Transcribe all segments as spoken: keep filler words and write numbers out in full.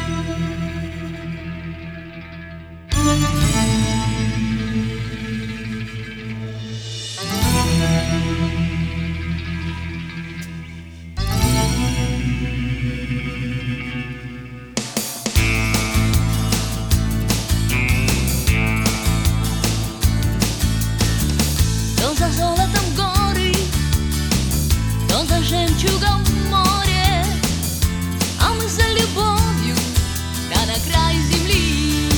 То за золотом горы, то за жемчугом море, а мы за любовью, да на край земли.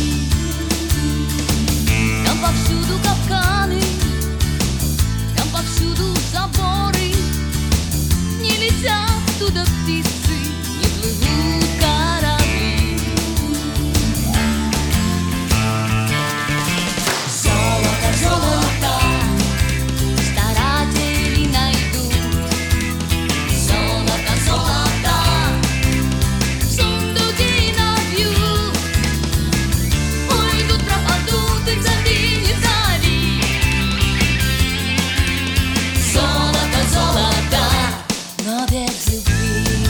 Там повсюду капканы, там повсюду заборы, не летят туда птицы, не плывут корабли. Золото, золото старатели найдут, золото, золото сундуки набьют, уйдут, пропадут, их зови, не зови. Золото, золото, но без любви.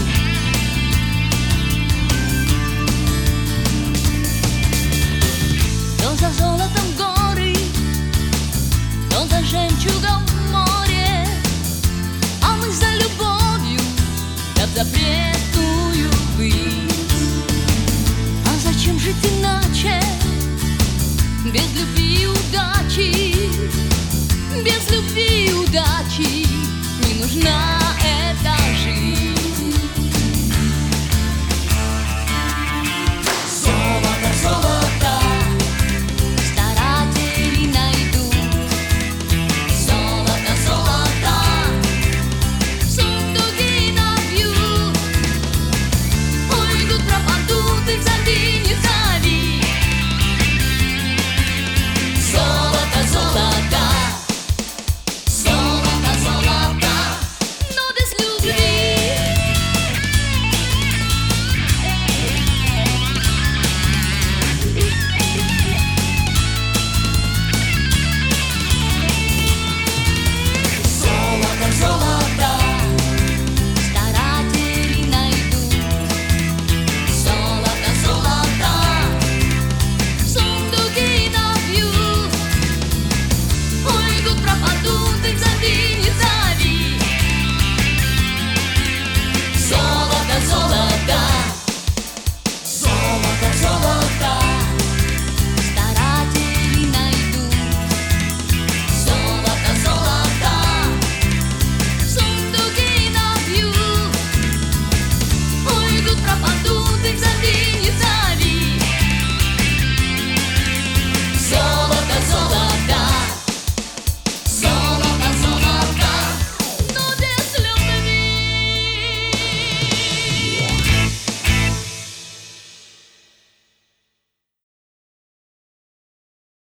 То за золотом горы, то за жемчугом море, а мы за любовью, да в запретную высь. А зачем жить иначе, без любви и удачи? Без любви и удачи не нужна